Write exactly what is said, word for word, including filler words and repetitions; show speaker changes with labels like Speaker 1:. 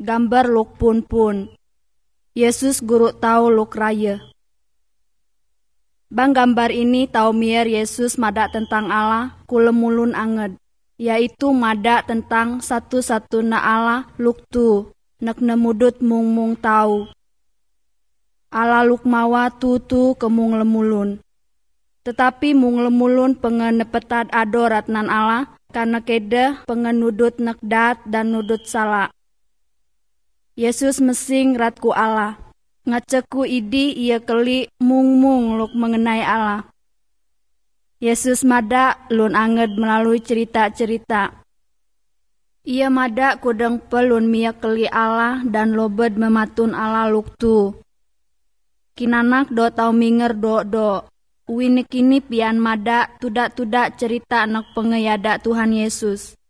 Speaker 1: gambar luk pun pun. Yesus guru tahu luk raya. Bang gambar ini tahu mier Yesus mada tentang Allah kulemulun anged, yaitu mada tentang satu-satuna Allah luk tu nek nemudut mung-mung tahu. Allah luk mawa tu tu kemung lemulun. Tetapi mung lemulun pengenepetad ado ratnan Allah karena keda pengenudut nekdat dan nudut salah. Yesus mesing ratku Allah. Ngaceku idi ia keli mung-mung luk mengenai Allah. Yesus mada lun anged melalui cerita-cerita. Ia mada kudeng pelun mia keli Allah dan lobed mematun Allah luk tu. Kinanak do tau minger do do. Wini kini pian mada tudak-tudak cerita anak pengeyada Tuhan Yesus.